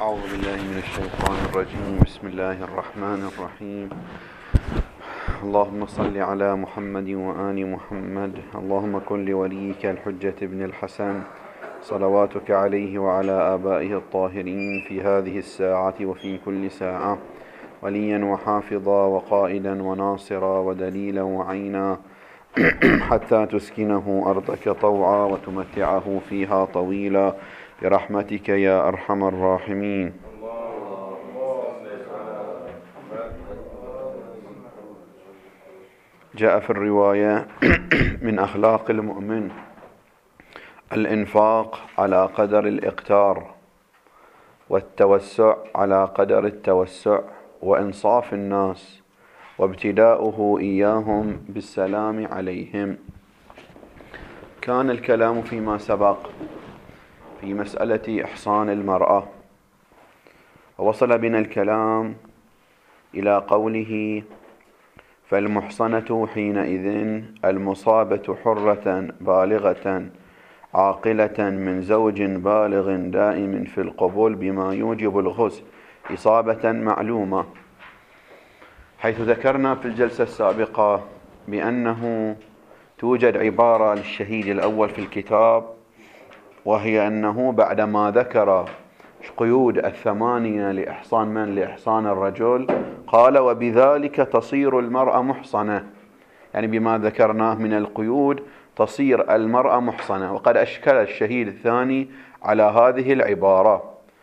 أعوذ بالله من الشيطان الرجيم. بسم الله الرحمن الرحيم. اللهم صل على محمد وآل محمد. اللهم كن لوليك الحجة ابن الحسن صلواتك عليه وعلى آبائه الطاهرين في هذه الساعة وفي كل ساعة وليا وحافظا وقائدا وناصرا ودليلا وعينا حتى تسكنه أرضك طوعا وتمتعه فيها طويلا برحمتك يا أرحم الراحمين. جاء في الرواية من أخلاق المؤمن الإنفاق على قدر الإقتار، والتوسع على قدر التوسع، وإنصاف الناس، وابتداؤه إياهم بالسلام عليهم. كان الكلام فيما سبق في مسألة إحصان المرأة، ووصل بنا الكلام إلى قوله: فالمحصنة حينئذ المصابة حرة بالغة عاقلة من زوج بالغ دائم في القبول بما يوجب الغسل إصابة معلومة، حيث ذكرنا في الجلسة السابقة بأنه توجد عبارة للشهيد الأول في الكتاب، وهي أنه بعدما ذكر قيود الثمانية لإحصان من؟ لإحصان الرجل، قال: وبذلك تصير المرأة محصنة، يعني بما ذكرناه من القيود تصير المرأة محصنة. وقد أشكل الشهيد الثاني على هذه العبارة،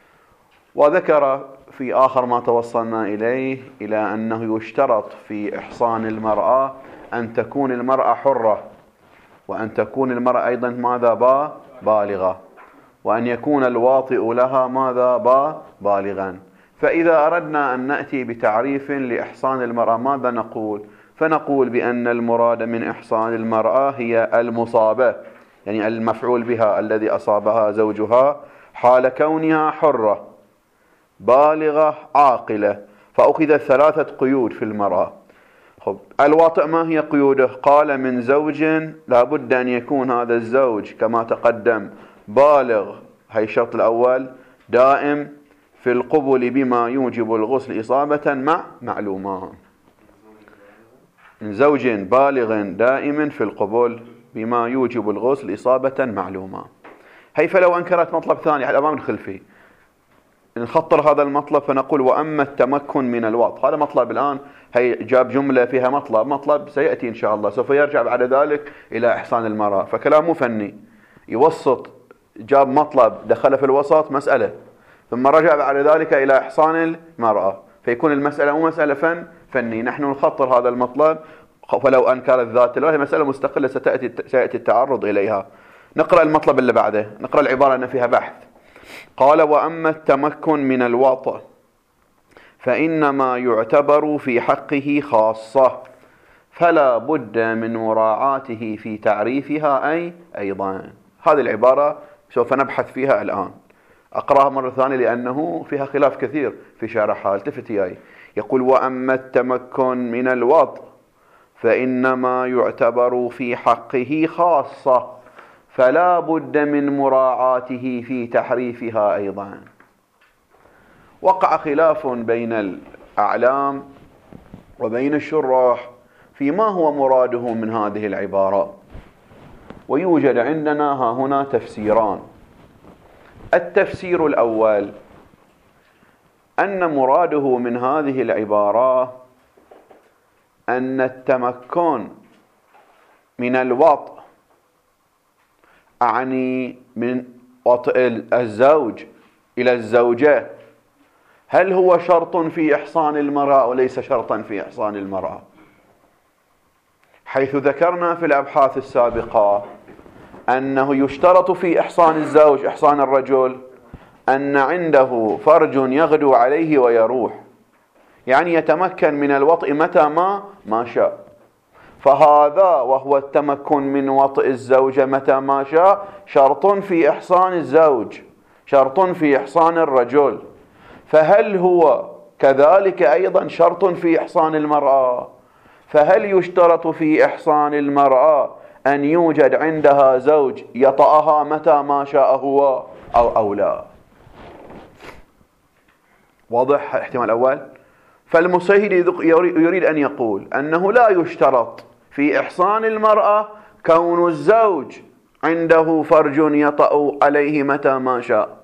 وذكر في آخر ما توصلنا إليه إلى أنه يشترط في إحصان المرأة أن تكون المرأة حرة، وأن تكون المرأة أيضا ماذا؟ بالغة، وأن يكون الواطئ لها ماذا؟ بالغا. فإذا أردنا أن نأتي بتعريف لإحصان المرأة ماذا نقول؟ فنقول بأن المراد من إحصان المرأة هي المصابة، يعني المفعول بها الذي أصابها زوجها حال كونها حرة بالغة عاقلة. فأخذ ثلاثة قيود في المرأة. الواطئ ما هي قيوده؟ قال: من زوج لا بد أن يكون هذا الزوج كما تقدم بالغ، هي الشرط الأول، دائم في القبول بما يوجب الغسل إصابة معلومة. من زوج بالغ دائم في القبول بما يوجب الغسل إصابة معلومة. هي فلو أنكرت مطلب ثاني على أمام الخلفي نخطر هذا المطلب فنقول: وأما التمكن من الوطء. هذا مطلب الآن، هي جاب جملة فيها مطلب سيأتي إن شاء الله، سوف يرجع بعد ذلك إلى إحصان المرأة. فكلامه فني، يوسط، جاب مطلب دخل في الوسط مسألة، ثم رجع بعد ذلك إلى إحصان المرأة، فيكون المسألة مو مسألة فني. نحن نخطر هذا المطلب، فلو أنكر الذات له هي مسألة مستقلة سيأتي التعرض إليها. نقرأ المطلب اللي بعده، نقرأ العبارة أن فيها بحث. قال: وأما التمكن من الوطء فإنما يعتبر في حقه خاصة، فلا بد من مراعاته في تعريفها أيضا. هذه العبارة سوف نبحث فيها الآن، أقرأها مرة ثانية لأنه فيها خلاف كثير في شرحها. التفت إلي، يقول: وأما التمكن من الوطء فإنما يعتبر في حقه خاصة، فلا بد من مراعاته في تحريفها أيضا. وقع خلاف بين الأعلام وبين الشراح فيما هو مراده من هذه العبارة، ويوجد عندنا هنا تفسيران. التفسير الأول أن مراده من هذه العبارة أن التمكن من الوطء، أعني من وطئ الزوج إلى الزوجة، هل هو شرط في إحصان المرأة وليس شرطا في إحصان المرأة؟ حيث ذكرنا في الأبحاث السابقة أنه يشترط في إحصان الزوج، إحصان الرجل، أن عنده فرج يغدو عليه ويروح، يعني يتمكن من الوطئ متى ما شاء. فهذا وهو التمكن من وطئ الزوجة متى ما شاء شرط في إحصان الزوج، شرط في إحصان الرجل. فهل هو كذلك أيضا شرط في إحصان المرأة؟ فهل يشترط في إحصان المرأة أن يوجد عندها زوج يطأها متى ما شاء هو أو لا؟ واضح الاحتمال الأول؟ فالمصيد يريد أن يقول أنه لا يشترط في إحصان المرأة كون الزوج عنده فرج يطأ عليه متى ما شاء،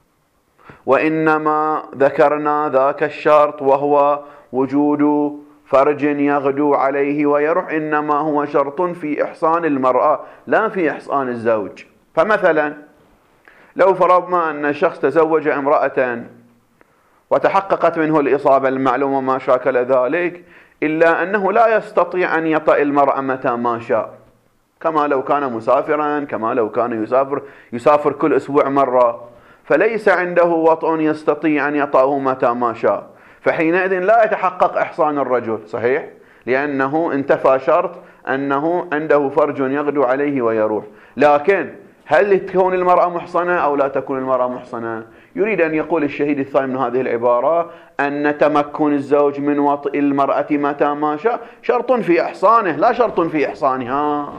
وإنما ذكرنا ذاك الشرط وهو وجود فرج يغدو عليه ويروح، إنما هو شرط في إحصان المرأة لا في إحصان الزوج. فمثلا لو فرضنا أن الشخص تزوج امرأة وتحققت منه الإصابة المعلومة ما شاكل ذلك، إلا أنه لا يستطيع أن يطأ المرأة متى ما شاء، كما لو كان مسافرا، كما لو كان يسافر كل أسبوع مرة، فليس عنده وطء يستطيع أن يطأه متى ما شاء، فحينئذ لا يتحقق إحصان الرجل، صحيح؟ لأنه انتفى شرط أنه عنده فرج يغدو عليه ويروح. لكن هل تكون المرأة محصنة أو لا تكون المرأة محصنة؟ يريد أن يقول الشهيد الثاني من هذه العبارة أن تمكن الزوج من وطئ المرأة متى ما شاء شرط في إحصانه لا شرط في إحصانها.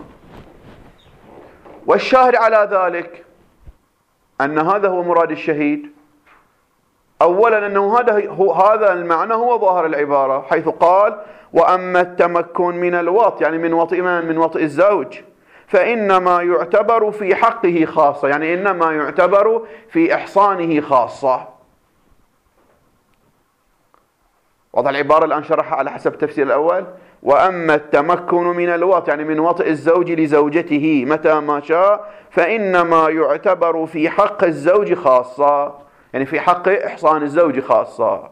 والشاهد على ذلك أن هذا هو مراد الشهيد. أولا أنه هذا المعنى هو ظاهر العبارة، حيث قال وأما التمكن من الوطء، يعني من وطئ من وطئ الزوج، فإنما يعتبر في حقه خاصة، يعني إنما يعتبر في إحصانه خاصة. وضع العبارة الآن شرحها على حسب التفسير الأول. وأما التمكن من الوطء، يعني من وطئ الزوج لزوجته متى ما شاء، فإنما يعتبر في حق الزوج خاصة، يعني في حق إحصان الزوج خاصة.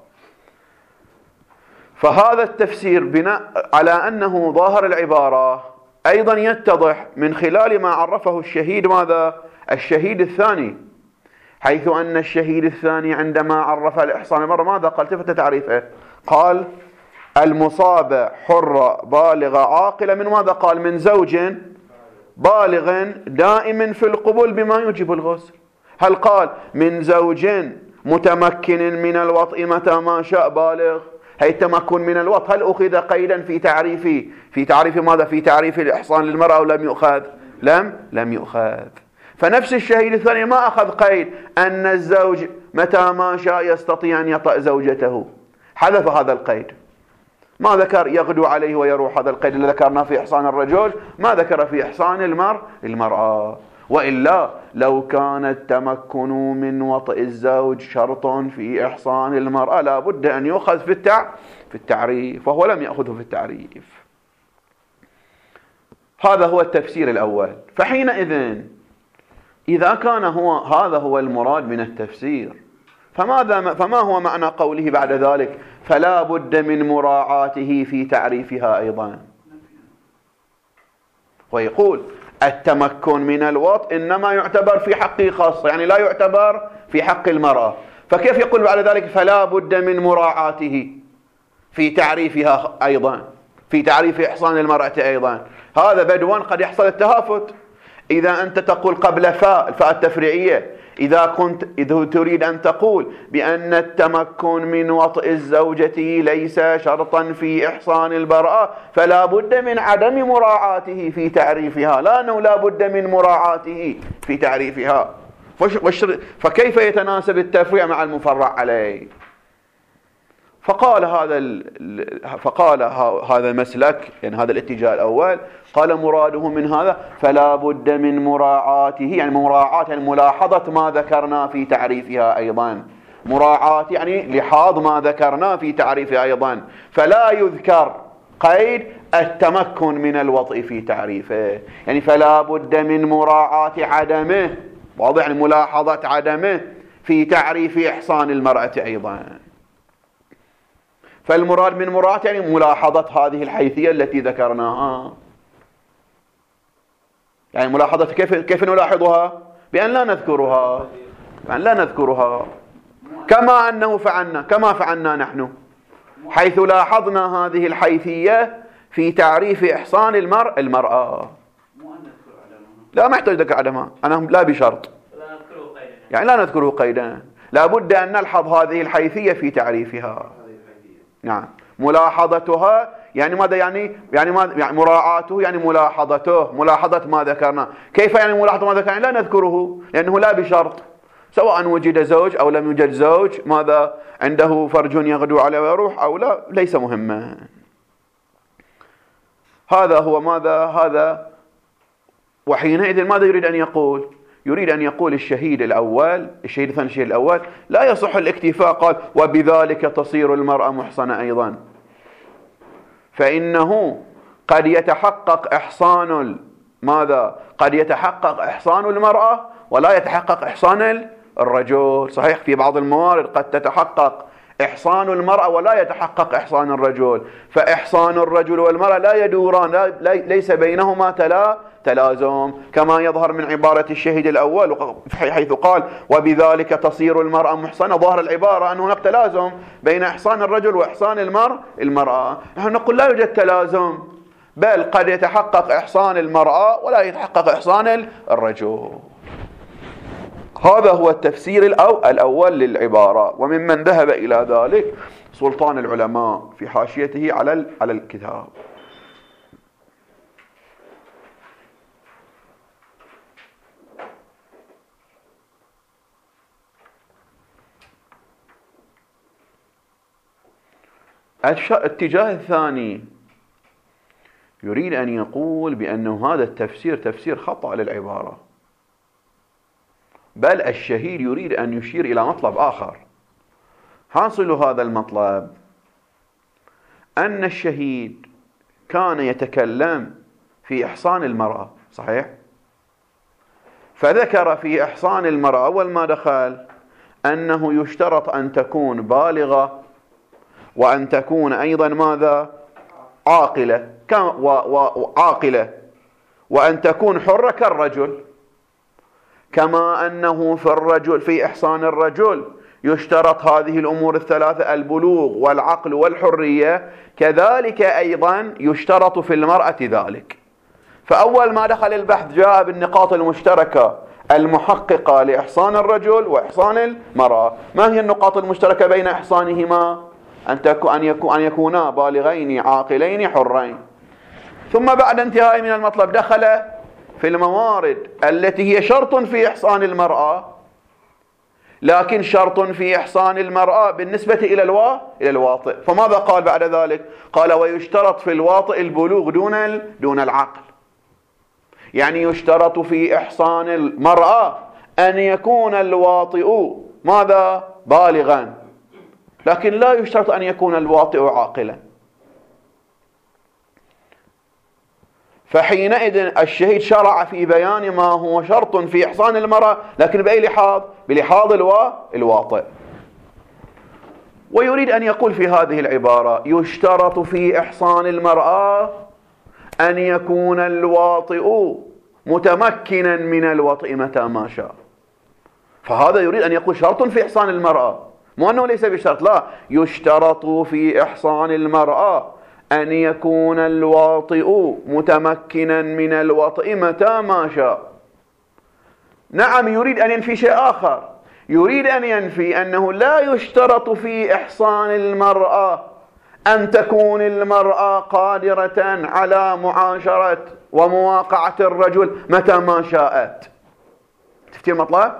فهذا التفسير بناء على أنه ظاهر العبارة أيضا يتضح من خلال ما عرفه الشهيد، ماذا؟ الشهيد الثاني، حيث أن الشهيد الثاني عندما عرف الإحصان المرأة ماذا قال؟ التفت تعريفه، قال المصابة حرة بالغة عاقلة من ماذا قال؟ من زوج بالغ دائم في القبول بما يوجب الغسل. هل قال من زوج متمكن من الوطء متى ما شاء بالغ؟ هي التمكن من الوطء هل أخذ قيدا في تعريف ماذا؟ في تعريف الإحصان للمرأة أو لم يؤخذ؟ لم يؤخذ. فنفس الشهيد الثاني ما أخذ قيد أن الزوج متى ما شاء يستطيع أن يطأ زوجته، حذف هذا القيد، ما ذكر يغدو عليه ويروح، هذا القيد اللي ذكرناه في إحصان الرجل ما ذكر في إحصان المرأة. وإلا لو كان التمكن من وطئ الزوج شرط في إحصان المرأة لا بد أن يؤخذ في التعريف، وهو لم يأخذه في التعريف. هذا هو التفسير الأول. فحينئذ إذا كان هذا هو المراد من التفسير، فما هو معنى قوله بعد ذلك فلا بد من مراعاته في تعريفها أيضا؟ ويقول التمكن من الوطء إنما يعتبر في حقه خاصة، يعني لا يعتبر في حق المرأة، فكيف يقول بعد ذلك فلا بد من مراعاته في تعريفها أيضا، في تعريف إحصان المرأة أيضا؟ هذا بدوا قد يحصل التهافت. إذا أنت تقول قبل الفاء التفريعية، إذا تريد أن تقول بأن التمكن من وطئ الزوجة ليس شرطا في إحصان المرأة، فلا بد من عدم مراعاته في تعريفها، لا أنه لا بد من مراعاته في تعريفها. فكيف يتناسب التفريع مع المفرع عليه؟ فقال هذا المسلك، يعني هذا الاتجاه الأول، قال مراده من هذا فلا بد من مراعاته، يعني مراعاة يعني ملاحظة ما ذكرنا في تعريفها أيضا، مراعاة يعني لحاظ ما ذكرنا في تعريفها أيضا، فلا يذكر قيد التمكن من الوطء في تعريفه، يعني فلا بد من مراعاة عدمه، واضح، يعني ملاحظة عدمه في تعريف إحصان المرأة أيضا. فالمراد من مراعاة يعني ملاحظة هذه الحيثية التي ذكرناها، يعني ملاحظة كيف نلاحظها؟ بأن لا نذكرها، كما أنه كما فعلنا نحن، حيث لاحظنا هذه الحيثية في تعريف إحصان المرأة. لا ما يحتاج ذكر عدمها، أنا لا بشرط، يعني لا نذكره قيدا، لا بد أن نلحظ هذه الحيثية في تعريفها. نعم، ملاحظتها يعني ماذا؟ يعني مراعاته يعني ملاحظة ما ذكرنا. كيف يعني ملاحظة ما ذكرنا؟ لا نذكره لأنه لا بشرط، سواء وجد زوج أو لم يوجد زوج، ماذا عنده فرج يغدو عليه ويروح أو لا، ليس مهما. هذا هو ماذا هذا. وحينئذ ماذا يريد أن يقول؟ يريد أن يقول الشهيد الأول، الشهيد الثاني، الشهيد الأول لا يصح الاكتفاء، قال وبذلك تصير المرأة محصنة أيضا، فإنه قد يتحقق إحصان ماذا؟ قد يتحقق إحصان المرأة ولا يتحقق إحصان الرجل. صحيح في بعض الموارد قد تتحقق إحصان المرأة ولا يتحقق إحصان الرجل، فإحصان الرجل والمرأة لا يدوران، ليس بينهما تلازم، كما يظهر من عبارة الشهيد الأول حيث قال وبذلك تصير المرأة محصنة. ظاهر العبارة أن هناك تلازم بين إحصان الرجل وإحصان المرأة. نحن نقول لا يوجد تلازم، بل قد يتحقق إحصان المرأة ولا يتحقق إحصان الرجل. هذا هو التفسير الأول للعبارة. وممن ذهب إلى ذلك سلطان العلماء في حاشيته على الكتاب. الاتجاه الثاني يريد أن يقول بأنه هذا التفسير تفسير خطأ للعبارة، بل الشهيد يريد أن يشير إلى مطلب آخر. حاصل هذا المطلب أن الشهيد كان يتكلم في إحصان المرأة، صحيح؟ فذكر في إحصان المرأة أول ما دخل أنه يشترط أن تكون بالغة، وأن تكون أيضا ماذا؟ عاقلة، وأن تكون حرة كالرجل، كما أنه في الرجل في إحصان الرجل يشترط هذه الأمور الثلاثة: البلوغ والعقل والحرية، كذلك أيضا يشترط في المرأة ذلك. فأول ما دخل البحث جاء بالنقاط المشتركة المحققة لإحصان الرجل وإحصان المرأة. ما هي النقاط المشتركة بين إحصانهما؟ أن يكونا بالغين عاقلين حرين. ثم بعد انتهاء من المطلب دخل في الموارد التي هي شرط في إحصان المرأة، لكن شرط في إحصان المرأة بالنسبة إلى الواطئ. فماذا قال بعد ذلك؟ قال ويشترط في الواطئ البلوغ دون العقل. يعني يشترط في إحصان المرأة أن يكون الواطئ ماذا؟ بالغا، لكن لا يشترط أن يكون الواطئ عاقلا. فحينئذ الشهيد شرع في بيان ما هو شرط في إحصان المرأة، لكن بأي لحاظ؟ بلحاظ الواطئ. ويريد أن يقول في هذه العبارة يشترط في إحصان المرأة أن يكون الواطئ متمكنا من الوطئ متى ما شاء. فهذا يريد أن يقول شرط في إحصان المرأة، مو أنه ليس بشرط، لا، يشترط في إحصان المرأة أن يكون الواطئ متمكنا من الوطئ متى ما شاء. نعم، يريد أن ينفي شيء آخر، يريد أن ينفي أنه لا يشترط في إحصان المرأة أن تكون المرأة قادرة على معاشرة ومواقعة الرجل متى ما شاءت. تفتي المطلب؟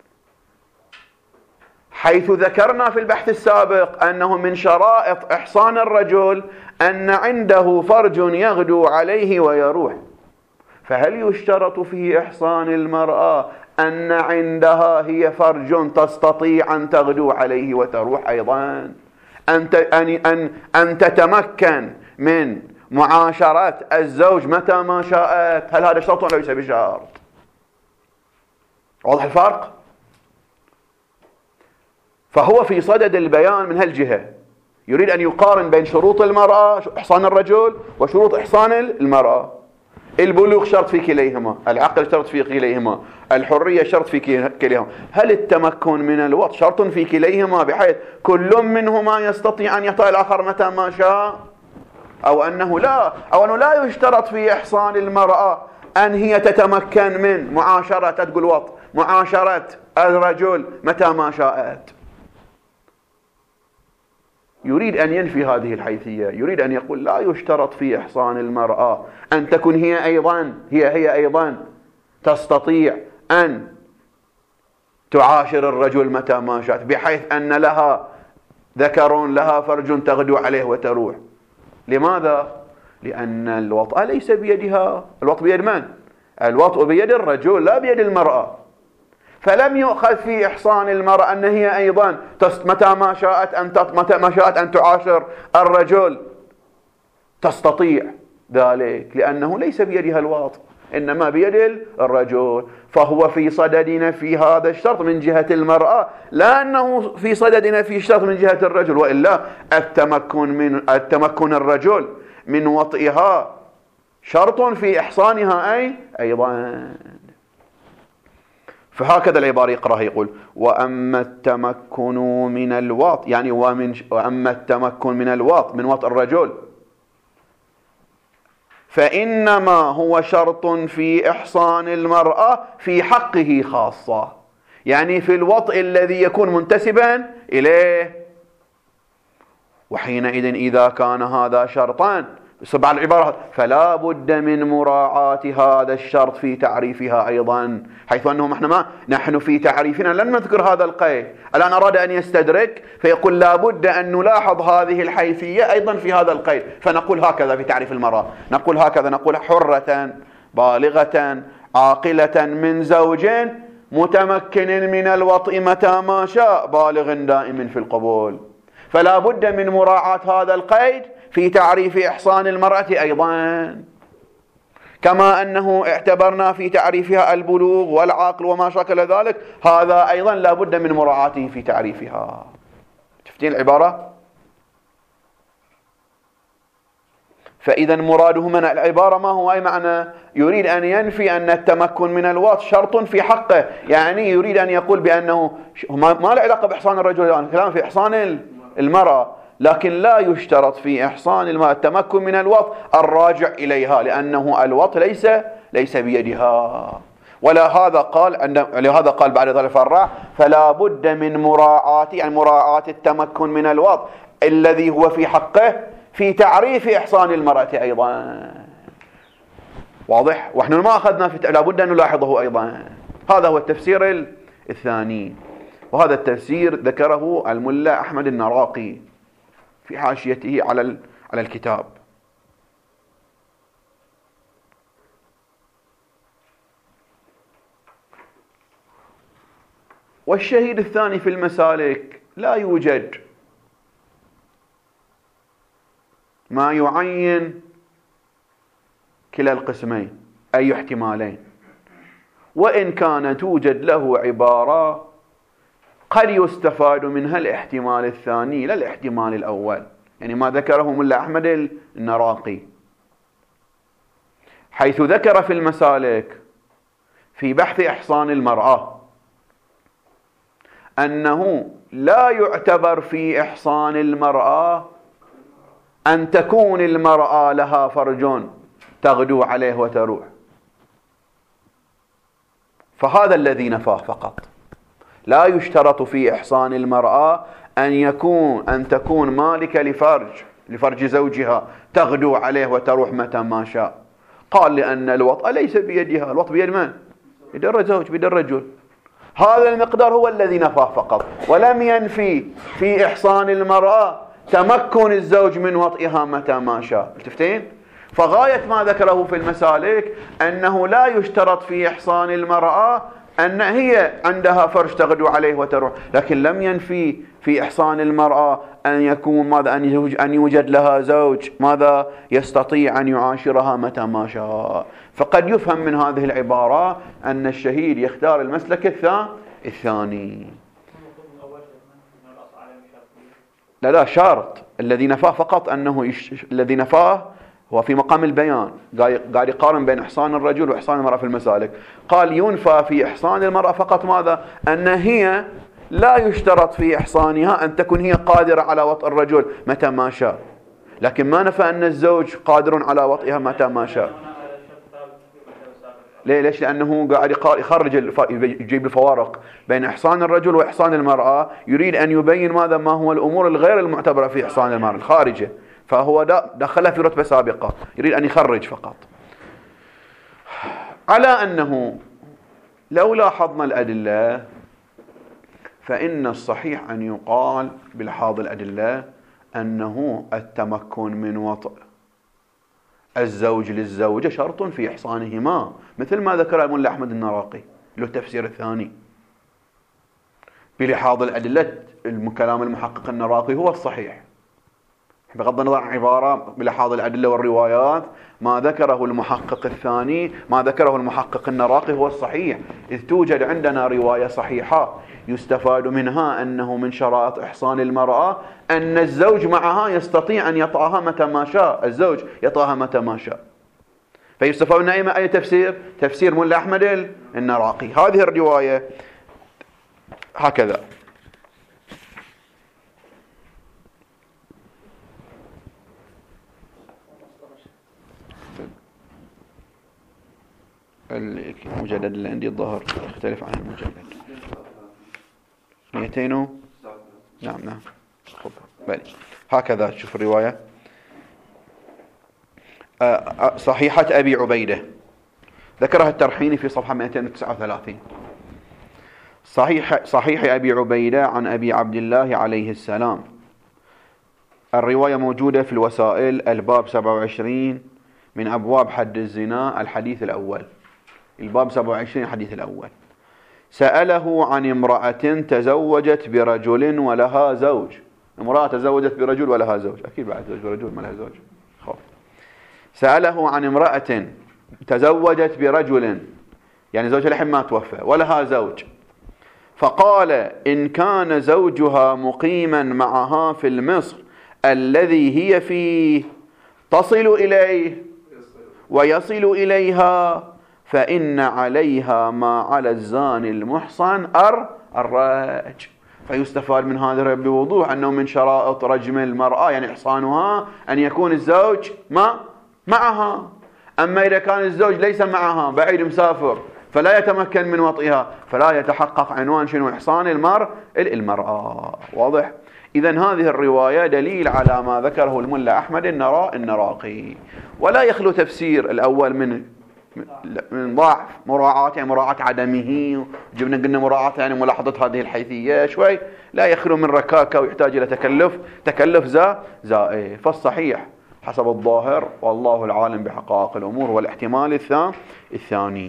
حيث ذكرنا في البحث السابق أنه من شرائط إحصان الرجل أن عنده فرج يغدو عليه ويروح، فهل يشترط في إحصان المرأة أن عندها هي فرج تستطيع أن تغدو عليه وتروح أيضا؟ أن تتمكن من معاشرة الزوج متى ما شاءت؟ هل هذا شرط ولا ليس بشرط؟ واضح الفرق؟ فهو في صدد البيان من هالجهة، يريد أن يقارن بين شروط المرأة إحصان الرجل وشروط إحصان المرأة. البلوغ شرط في كليهما، العقل شرط في كليهما، الحرية شرط في كليهما. هل التمكن من الوطء شرط في كليهما بحيث كل منهما يستطيع أن يطأ الآخر متى ما شاء؟ أو أنه لا يشترط في إحصان المرأة أن هي تتمكن من معاشرة الرجل متى ما شاءت؟ يريد أن ينفي هذه الحيثية، يريد أن يقول لا يشترط في إحصان المرأة أن تكون هي أيضا تستطيع أن تعاشر الرجل متى ما شاءت، بحيث أن لها ذكر لها فرج تغدو عليه وتروح. لماذا؟ لأن الوطأ ليس بيدها. الوطء بيد من؟ الوطء بيد الرجل لا بيد المرأة. فلم يؤخذ في إحصان المرأة أن هي أيضا متى ما شاءت أن تعاشر الرجل تستطيع ذلك، لأنه ليس بيدها الوطء، إنما بيد الرجل. فهو في صددنا في هذا الشرط من جهة المرأة، لا أنه في صددنا في الشرط من جهة الرجل، وإلا التمكن الرجل من وطئها شرط في إحصانها أيضا. فهكذا العبارة يقرأها يقول: وأما التمكن من الوطء، يعني وأما التمكن من الوطء، من وطء الرجل، فإنما هو شرط في إحصان المرأة في حقه خاصة، يعني في الوطء الذي يكون منتسبا إليه. وحينئذ إذا كان هذا شرطان سبع العبارات، فلا بد من مراعاة هذا الشرط في تعريفها أيضا، حيث أنه نحن في تعريفنا لن نذكر هذا القيد. الآن أراد أن يستدرك فيقول لا بد أن نلاحظ هذه الحيثية أيضا في هذا القيد، فنقول هكذا في تعريف المرأة، نقول هكذا، نقول حرة بالغة عاقلة من زوج متمكن من الوطء متى ما شاء بالغ دائم في القبول. فلا بد من مراعاة هذا القيد في تعريف إحصان المرأة أيضا، كما أنه اعتبرنا في تعريفها البلوغ والعقل وما شاكل ذلك، هذا أيضا لا بد من مراعاته في تعريفها. شفتين العبارة؟ فإذا مراده من العبارة ما هو؟ أي معنى؟ يريد أن ينفي أن التمكن من الوطء شرط في حقه، يعني يريد أن يقول بأنه ما له علاقة بإحصان الرجل، يعني كلام في إحصان المرأة، لكن لا يشترط في إحصان المرأة التمكن من الوطء الراجع إليها، لأنه الوطء ليس بيدها. لهذا قال بعد ذلك فرع: فلا بد من مراعاة، يعني مراعاة التمكن من الوطء الذي هو في حقه في تعريف إحصان المرأة أيضا. واضح؟ ونحن ما أخذنا لا بد أن نلاحظه أيضا. هذا هو التفسير الثاني، وهذا التفسير ذكره الملا أحمد النراقي في حاشيته على الكتاب. والشهيد الثاني في المسالك لا يوجد ما يعين كلا القسمين، أي احتمالين، وإن كان توجد له عبارة قد يستفاد منها الاحتمال الثاني لا الاحتمال الأول، يعني ما ذكره ملا أحمد النراقي، حيث ذكر في المسالك في بحث إحصان المرأة أنه لا يعتبر في إحصان المرأة أن تكون المرأة لها فرج تغدو عليه وتروح، فهذا الذي نفاه فقط. لا يشترط في إحصان المرأة أن تكون مالكة لفرج زوجها تغدو عليه وتروح متى ما شاء. قال لأن الوطء ليس بيدها، الوطء بيد من؟ بيد الزوج، بيد الرجل. هذا المقدار هو الذي نفاه فقط، ولم ينفي في إحصان المرأة تمكن الزوج من وطئها متى ما شاء. تفتين؟ فغاية ما ذكره في المسالك أنه لا يشترط في إحصان المرأة أن هي عندها فرج تغدو عليه وتروح، لكن لم ينفي في إحصان المرأة أن يكون أن يوجد لها زوج ماذا يستطيع أن يعاشرها متى ما شاء. فقد يفهم من هذه العبارة أن الشهيد يختار المسلك الثاني. لا شرط. الذي نفاه فقط أنه الذي نفاه هو في مقام البيان، قاعد يقارن بين إحصان الرجل وإحصان المرأة في المسالك. قال ينفى في إحصان المرأة فقط ماذا؟ أن هي لا يشترط في إحصانها أن تكون هي قادرة على وطء الرجل متى ما شاء، لكن ما نفى أن الزوج قادر على وطئها متى ما شاء. ليش؟ لأنه قاعد يخرج يجيب الفوارق بين إحصان الرجل وإحصان المرأة، يريد أن يبين ماذا ما هو الأمور الغير المعتبرة في إحصان المرأة الخارجة، فهو دخلها في رتبة سابقة، يريد أن يخرج فقط. على أنه لو لاحظنا الأدلة فإن الصحيح أن يقال بلحاظ الأدلة أنه التمكن من وطء الزوج للزوجة شرط في إحصانهما، مثل ما ذكر الملا أحمد النراقي له التفسير الثاني. بلحاظ الأدلة كلام المحقق النراقي هو الصحيح، بغض النظر عن عبارة بلحاظ الأدلة والروايات، ما ذكره المحقق الثاني، ما ذكره المحقق النراقي هو الصحيح، إذ توجد عندنا رواية صحيحة يستفاد منها أنه من شرائط إحصان المرأة أن الزوج معها يستطيع أن يطأها متى ما شاء، الزوج يطأها متى ما شاء. فيستفاد منها أي تفسير؟ تفسير ملا أحمد النراقي. هذه الرواية هكذا. المجلد اللي عندي الظاهر يختلف عن المجلد 200 نعم بلي. هكذا تشوف الرواية صحيحة أبي عبيدة ذكرها الترحيني في صفحة 239. صحيح أبي عبيدة عن أبي عبد الله عليه السلام. الرواية موجودة في الوسائل الباب 27 من أبواب حد الزنا الحديث الأول، الباب 27 الحديث الأول. سأله عن امرأة تزوجت برجل ولها زوج. امرأة تزوجت برجل ولها زوج، أكيد بعد زوج برجل ما لها زوج. خوف. سأله عن امرأة تزوجت برجل، يعني زوجها الحين ما توفى، ولها زوج، فقال إن كان زوجها مقيما معها في المصر الذي هي فيه تصل إليه ويصل إليها فإن عليها ما على الزاني المحصن الرجم. فيستفاد من هذا بوضوح أنه من شرائط رجم المرأة يعني إحصانها أن يكون الزوج معها. أما إذا كان الزوج ليس معها، بعيد مسافر، فلا يتمكن من وطئها، فلا يتحقق عنوان شنو إحصان المرأة. واضح؟ إذن هذه الرواية دليل على ما ذكره الملا أحمد النراقي، ولا يخلو تفسير الأول من ضعف مراعاة، يعني مراعاة عدمه، جبنا قلنا مراعاة يعني ملاحظة هذه الحيثية شوي، لا يخلو من ركاكة ويحتاج إلى تكلف زائف. فالصحيح حسب الظاهر والله العالم بحقائق الأمور والاحتمال الثاني.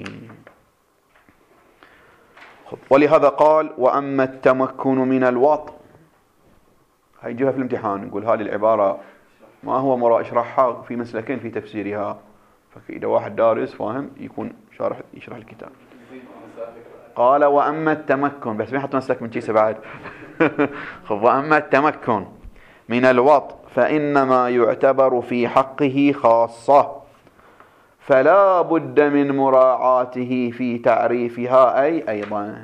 ولهذا قال وأما التمكن من الوطء، هيجيبها في الامتحان، نقول هذه العبارة ما هو اشرحها في مسلكين في تفسيرها، فإذا واحد دارس فاهم يكون يشرح الكتاب. قال وأما التمكن، بس ما يحط مسلك من كيسه بعد. وأما التمكن من الوطء فإنما يعتبر في حقه خاصة، فلا بد من مراعاته في تعريفها أيضا.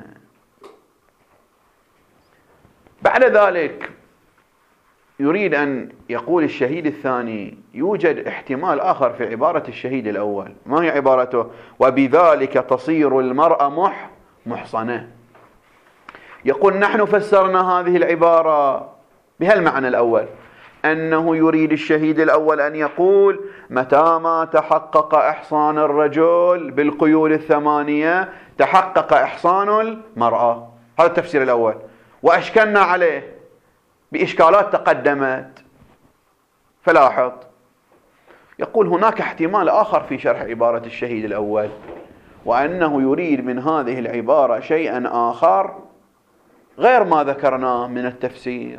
بعد ذلك يريد أن يقول الشهيد الثاني يوجد احتمال آخر في عبارة الشهيد الأول. ما هي عبارته؟ وبذلك تصير المرأة محصنة. يقول نحن فسرنا هذه العبارة بهالمعنى الأول، أنه يريد الشهيد الأول أن يقول متى ما تحقق إحصان الرجل بالقيود الثمانية تحقق إحصان المرأة. هذا التفسير الأول، وأشكلنا عليه بإشكالات تقدمت. فلاحظ يقول هناك احتمال آخر في شرح عبارة الشهيد الأول، وأنه يريد من هذه العبارة شيئا آخر غير ما ذكرناه من التفسير،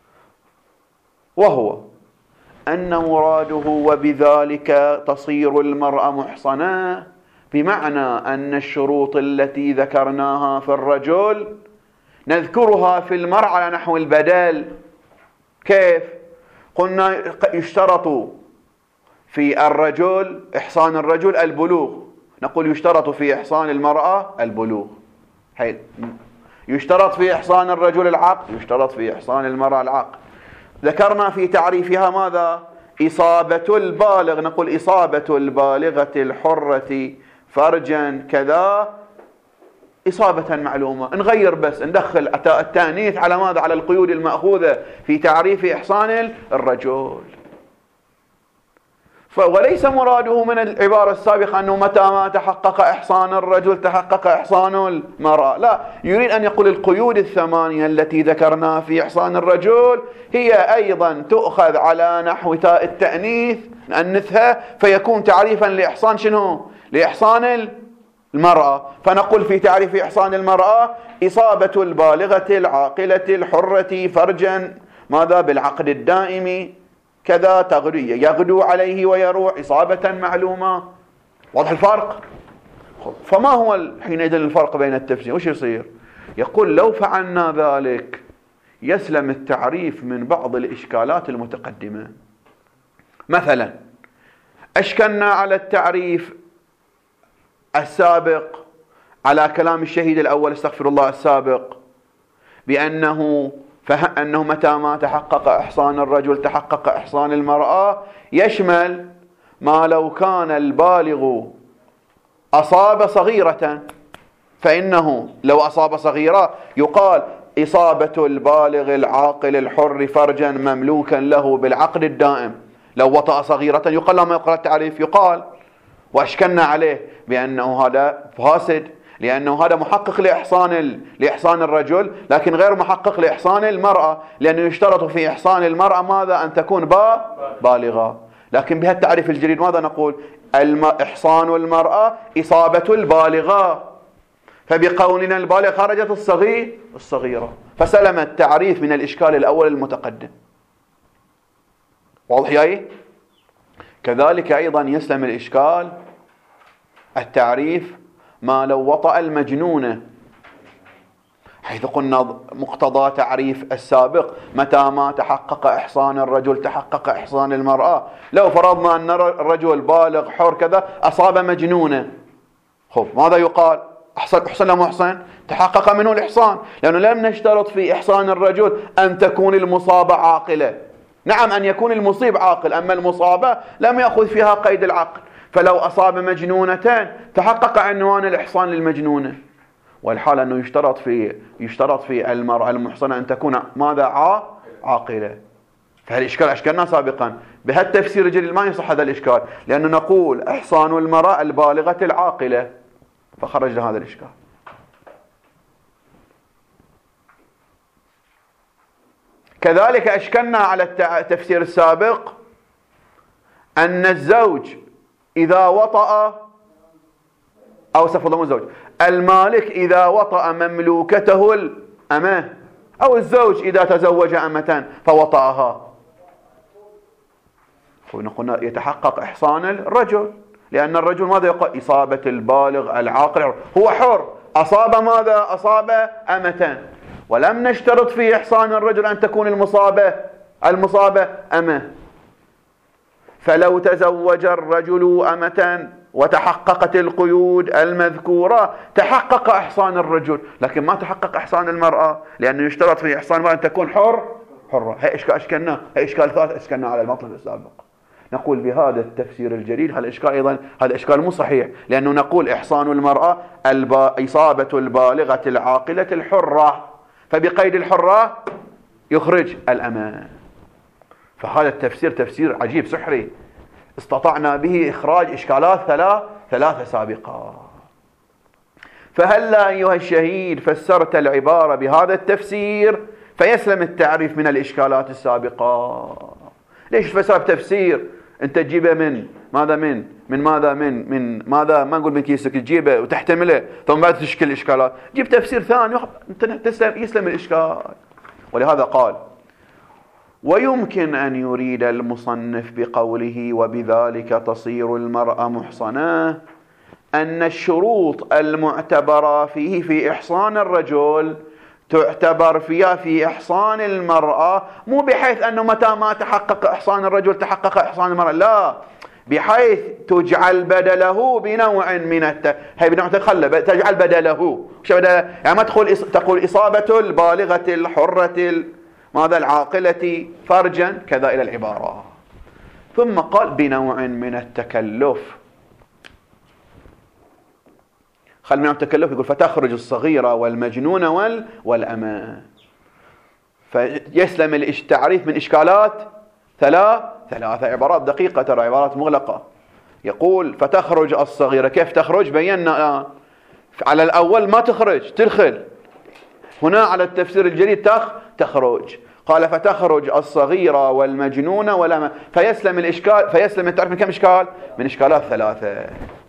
وهو أن مراده وبذلك تصير المرأة محصنة بمعنى أن الشروط التي ذكرناها في الرجل نذكرها في المرأة على نحو البدل. كيف؟ قلنا يشترط في الرجل إحصان الرجل البلوغ، نقول يشترط في إحصان المرأة البلوغ. حيث يشترط في إحصان الرجل العقل، يشترط في إحصان المرأة العقل. ذكرنا في تعريفها ماذا؟ إصابة البالغ، نقول إصابة البالغة الحرة فرجا كذا إصابة معلومة، نغير بس ندخل التأنيث على ماذا؟ على القيود المأخوذة في تعريف إحصان الرجل. وليس مراده من العبارة السابقة أنه متى ما تحقق إحصان الرجل تحقق إحصان المرأة، لا، يريد أن يقول القيود الثمانية التي ذكرناها في إحصان الرجل هي أيضا تؤخذ على نحو تاء التأنيث، نأنثها فيكون تعريفا لإحصان شنو؟ لإحصان المرأة. فنقول في تعريف إحصان المرأة: إصابة البالغة العاقلة الحرة فرجا ماذا؟ بالعقد الدائم كذا تغرية يغدو عليه ويروح إصابة معلومة. واضح الفرق؟ فما هو حينئذ الفرق بين التفسير؟ وش يصير؟ يقول لو فعلنا ذلك يسلم التعريف من بعض الإشكالات المتقدمة. مثلا أشكلنا على التعريف السابق على كلام الشهيد الأول استغفر الله السابق بأنه أنه متى ما تحقق إحصان الرجل تحقق إحصان المرأة، يشمل ما لو كان البالغ أصاب صغيرة، فإنه لو أصاب صغيرة يقال إصابة البالغ العاقل الحر فرجا مملوكا له بالعقد الدائم. لو وطأ صغيرة يقال لما يقرأ التعريف يقال. وأشكلنا عليه بأنه هذا فاسد، لأنه هذا محقق لإحصان الرجل لكن غير محقق لإحصان المرأة، لأنه يشترط في إحصان المرأة ماذا؟ أن تكون بالغة. لكن بهالتعريف الجديد ماذا نقول؟ إحصان المرأة إصابة البالغة، فبقولنا البالغ خرجت الصغيرة، فسلم التعريف من الإشكال الأول المتقدم. واضح ياي؟ كذلك أيضا يسلم الإشكال التعريف ما لو وطأ المجنون، حيث قلنا مقتضى تعريف السابق متى ما تحقق إحصان الرجل تحقق إحصان المرأة. لو فرضنا أن الرجل بالغ حر كذا أصاب مجنونة، ماذا يقال؟ أحسن لم أحسن؟ تحقق منه الإحصان، لأنه لم نشترط في إحصان الرجل أن تكون المصابة عاقلة. نعم أن يكون المصيب عاقل، أما المصابة لم يأخذ فيها قيد العقل. فلو أصاب مجنونة تحقق عنوان الإحصان للمجنونة. والحال أنه يشترط في المرأة المحصنة أن تكون ماذا؟ عاقلة. فهالإشكال أشكلنا سابقا. بهالتفسير الجديد ما يصح هذا الإشكال، لأنه نقول إحصان المرأة البالغة العاقلة، فخرج هذا الإشكال. كذلك أشكلنا على التفسير السابق أن الزوج إذا وطأ أو سفر الزوج المالك إذا وطأ مملوكته الأمة، أو الزوج إذا تزوج أمة فوطأها، قلنا يتحقق إحصان الرجل، لأن الرجل ماذا يقول؟ إصابة البالغ العاقل، هو حر، أصاب ماذا؟ أصاب أمة، ولم نشترط في إحصان الرجل أن تكون المصابة أمة. فلو تزوج الرجل أمة وتحققت القيود المذكورة تحقق إحصان الرجل، لكن ما تحقق إحصان المرأة، لأنه يشترط في إحصان المرأة أن تكون حرة. هي إشكال ثالث أشكلنا على المطلب السابق. نقول بهذا التفسير الجديد هذا الإشكال أيضا هذا إشكال مو صحيح، لأنه نقول إحصان المرأة إصابة البالغة العاقلة الحرة، فبقيد الحرة يخرج الأمان. فهذا التفسير تفسير عجيب سحري استطعنا به إخراج إشكالات ثلاثة سابقة. فهلا أيها الشهيد فسرت العبارة بهذا التفسير فيسلم التعريف من الإشكالات السابقة. ليش فسر تفسير أنت تجيبه من ماذا من ماذا ما نقول من كيسك، تجيبه وتحتمله ثم بعد تشكل إشكالات، جيب تفسير ثاني يسلم الإشكال. ولهذا قال: ويمكن أن يريد المصنف بقوله وبذلك تصير المرأة محصنة أن الشروط المعتبرة فيه في إحصان الرجل تعتبر فيها في إحصان المرأة، مو بحيث أنه متى ما تحقق إحصان الرجل تحقق إحصان المرأة، لا، بحيث تجعل بدله بنوع من هي بنوع تجعل بدله يعني ما تقول إصابة البالغة الحرة ماذا العاقلة فرجا كذا إلى العبارة. ثم قال بنوع من التكلف. خل من التكلف يقول فتخرج الصغيرة والمجنون والأمة. فيسلم التعريف من إشكالات ثلاثة. عبارات دقيقة ترى، عبارات مغلقة. يقول فتخرج الصغيرة. كيف تخرج؟ بينا على الأول ما تخرج، تدخل. هنا على التفسير الجديد تخرج. قال فتخرج الصغيرة والمجنونة ولا فيسلم الإشكال، فيسلم التعريف من كم إشكال؟ من إشكالات ثلاثة.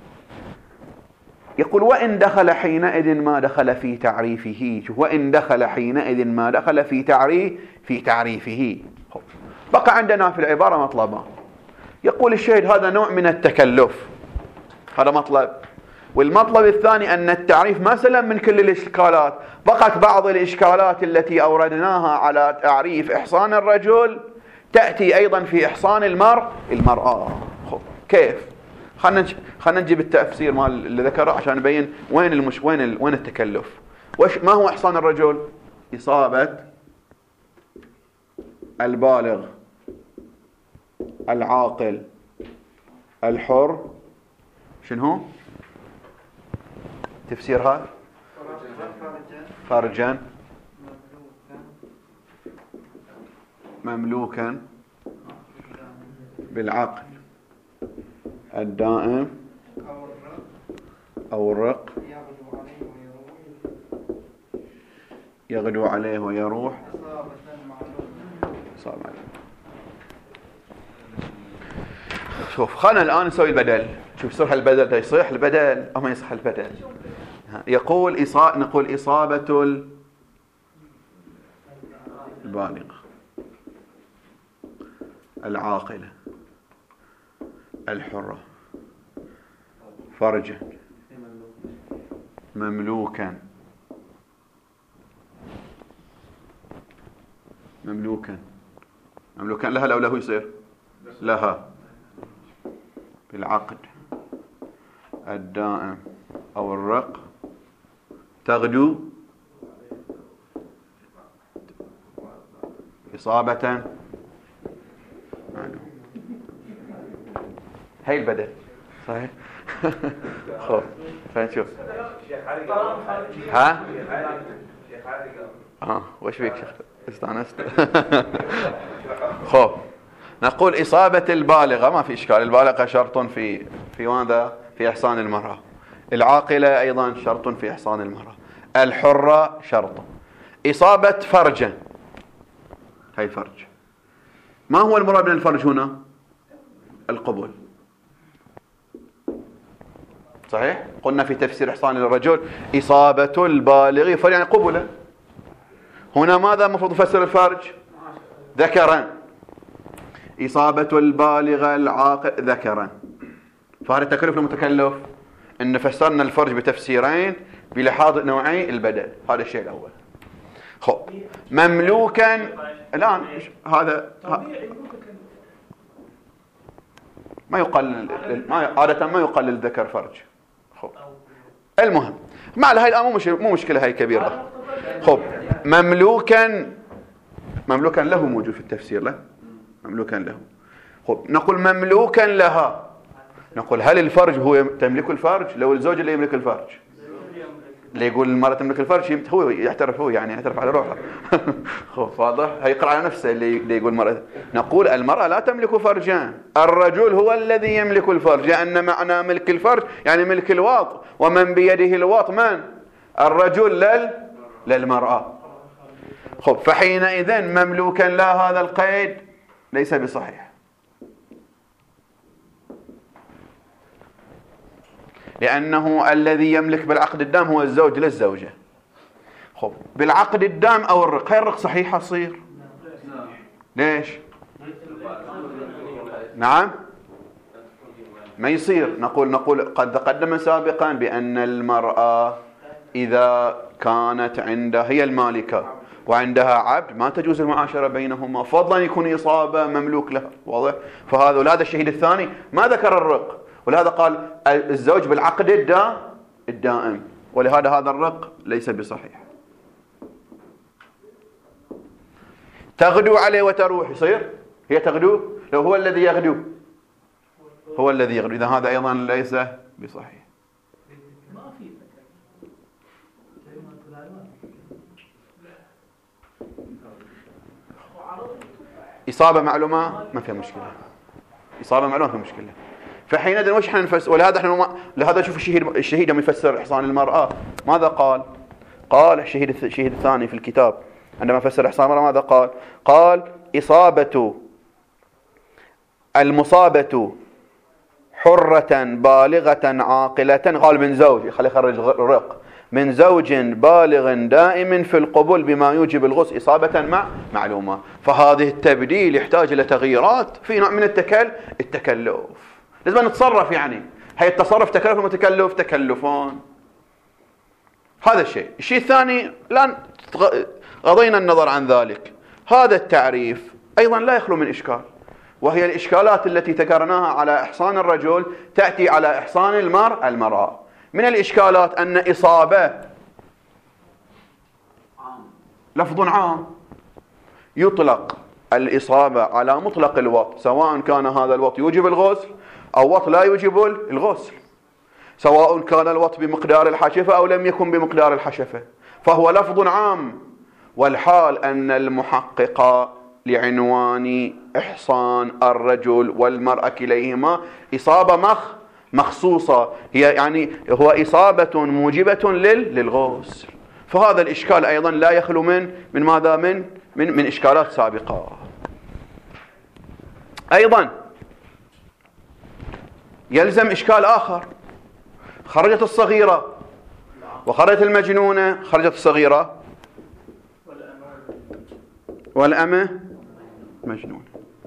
يقول وإن دخل حينئذ ما دخل في تعريفه. شوف، وإن دخل حينئذ ما دخل في تعريفه. بقى عندنا في العبارة مطلبان. يقول الشيخ هذا نوع من التكلف، هذا مطلب. والمطلب الثاني أن التعريف ما سلم من كل الإشكالات، بقت بعض الإشكالات التي أوردناها على تعريف إحصان الرجل تأتي أيضا في إحصان المرأة. كيف؟ خلنا نجيب التفسير مال اللي ذكره عشان نبين وين التكلف. ما هو إحصان الرجل؟ إصابة البالغ العاقل الحر. شنو تفسيرها؟ فرجا مملوكا بالعقل الدائم أو الرق يغدو عليه ويروح إصابة. شوف، خلنا الآن نسوي البدل. شوف يصح البدل، يصح البدل أو ما يصح البدل. يقول نقول إصابة البالغة العاقلة الحرة فرجا مملوكا لها لو له يصير لها بالعقد الدائم أو الرق تغدو إصابة. هاي البدل صحيح. خب فنشوف. ها وش بيك شيخ؟ استانست. خب نقول إصابة البالغة ما في إشكال. البالغة شرط في ماذا؟ في إحصان المرأة. العاقلة أيضا شرط في إحصان المرأة. الحرة شرط. إصابة فرجا، هاي فرج. ما هو المراد من الفرج هنا؟ القبول. صحيح؟ قلنا في تفسير إحصان للرجل إصابة البالغ فرج يعني قبله. هنا ماذا المفروض نفسر الفرج؟ ذكرا. إصابة البالغ العاقل ذكرا. فهذا التكلف المتكلف أن فسرنا الفرج بتفسيرين بلحاظ نوعي البدل. هذا الشيء الأول. خب مملوكا الآن هذا ما يقلل، عادة ما يقلل الذكر فرج. خب المهم ما على هاي الآن مو مشكلة هاي كبيرة. خب مملوكا له موجود في التفسير له مملوكا له. خب نقول مملوكا لها. نقول هل الفرج هو تملك الفرج؟ لو الزوج اللي يملك الفرج، اللي يقول المرأة تملك الفرج هو يعترف، هو يعني يعترف على روحه. خب واضح، هيقرأ على نفسه اللي يقول المرأة. نقول المرأة لا تملك فرجا، الرجل هو الذي يملك الفرج، لأن معنى ملك الفرج يعني ملك الواط، ومن بيده الواط من؟ الرجل للمرأة. خب فحينئذ مملوكا لا هذا القيد ليس بصحيح، لأنه الذي يملك بالعقد الدام هو الزوج للزوجة. خب بالعقد الدام أو الرق، هاي الرق صحيحة تصير؟ ليش؟ نعم ما يصير. نقول قد تقدم سابقا بأن المرأة إذا كانت عندها هي المالكة وعندها عبد ما تجوز المعاشرة بينهما، فضلا يكون إصابة مملوك لها. واضح؟ فهذا ولهذا الشهيد الثاني ما ذكر الرق، ولهذا قال الزوج بالعقد الدائم، ولهذا هذا الرق ليس بصحيح. تغدو عليه وتروح يصير؟ هي تغدو لو هو الذي يغدو، إذا هذا أيضا ليس بصحيح. إصابة معلومة ما فيها مشكلة، إصابة معلومة ما فيها مشكلة. فحينئذ وش احنا نفسر؟ ولهذا احنا لهذا شوف الشهيد لما يفسر إحصان المرأة ماذا قال؟ قال الشهيد الثاني في الكتاب عندما فسر إحصان المرأة ماذا قال؟ قال إصابة المصابة حرة بالغة عاقلة، قال من زوج، خلي يخرج رق، من زوج بالغ دائم في القبول بما يوجب الغسل إصابة معلومة. فهذه التبديل يحتاج إلى تغييرات في نوع من التكلف. لازم نتصرف، يعني هي التصرف تكلف ومتكلف تكلفون. هذا الشيء. الشيء الثاني الآن غضينا النظر عن ذلك، هذا التعريف أيضا لا يخلو من إشكال، وهي الإشكالات التي ذكرناها على إحصان الرجل تأتي على إحصان المرأة. من الإشكالات أن إصابة لفظ عام، يطلق الإصابة على مطلق الوط، سواء كان هذا الوط يوجب الغسل أو وط لا يوجب الغسل، سواء كان الوط بمقدار الحشفة أو لم يكن بمقدار الحشفة، فهو لفظ عام. والحال أن المحقق لعنوان إحصان الرجل والمرأة كليهما إصابة مخصوصة، هي يعني هو إصابة موجبة للغسل. فهذا الإشكال أيضا لا يخلو من ماذا؟ من إشكالات سابقة. أيضا يلزم إشكال آخر، خرجت الصغيرة وخرجت المجنونة، خرجت الصغيرة والأمة مجنونة.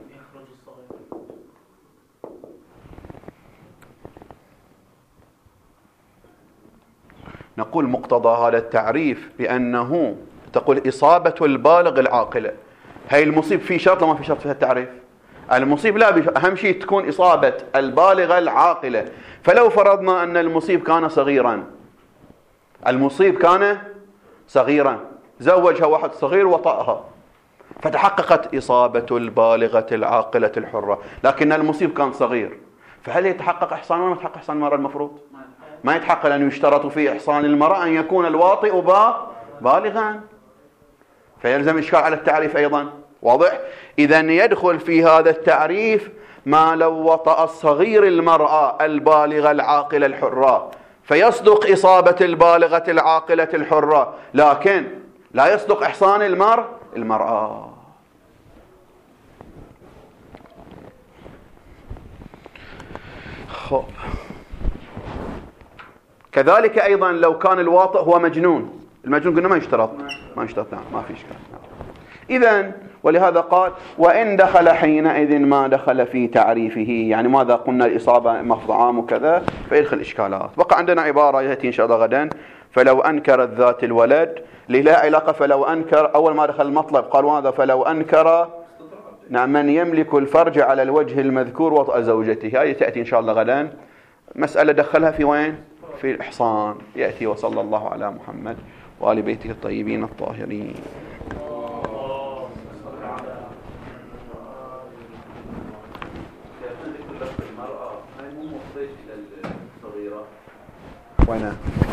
نقول مقتضى هذا التعريف بأنه تقول إصابة البالغ العاقلة، هي المصيب في شرط وما في شرط في التعريف؟ المصيب لا، أهم شيء تكون إصابة البالغ العاقلة. فلو فرضنا أن المصيب كان صغيرا، المصيب كان صغيرا، زوجها واحد صغير وطأها، فتحققت إصابة البالغة العاقلة الحرة، لكن المصيب كان صغير، فهل يتحقق إحصان ولا ما يتحقق إحصان المرأة؟ المفروض ما يتحقق، لأنه يشترط في إحصان المرأة أن يكون الواطئ بالغا، فيلزم إشكال على التعريف أيضا. واضح؟ إذن يدخل في هذا التعريف ما لو وطأ الصغير المرأة البالغة العاقلة الحرة، فيصدق إصابة البالغة العاقلة الحرة، لكن لا يصدق إحصان المرأة. خب. كذلك أيضا لو كان الواطئ هو مجنون، المجنون قلنا ما يشترط، نعم ما في إشكال. إذن ولهذا قال وإن دخل حينئذ ما دخل في تعريفه، يعني ماذا قلنا الإصابة مفض عام وكذا، فيدخل إشكالات. بقى عندنا عبارة يأتي إن شاء الله غدا، فلو أنكر الذات الولد لا علاقة، فلو أنكر أول ما دخل المطلب قال ماذا؟ فلو أنكر نعم من يملك الفرج على الوجه المذكور وطأ زوجته، هذه تأتي إن شاء الله غدا. مسألة دخلها في وين؟ في الإحصان يأتي. وصلى الله على محمد وآل بيته الطيبين الطاهرين. وأنا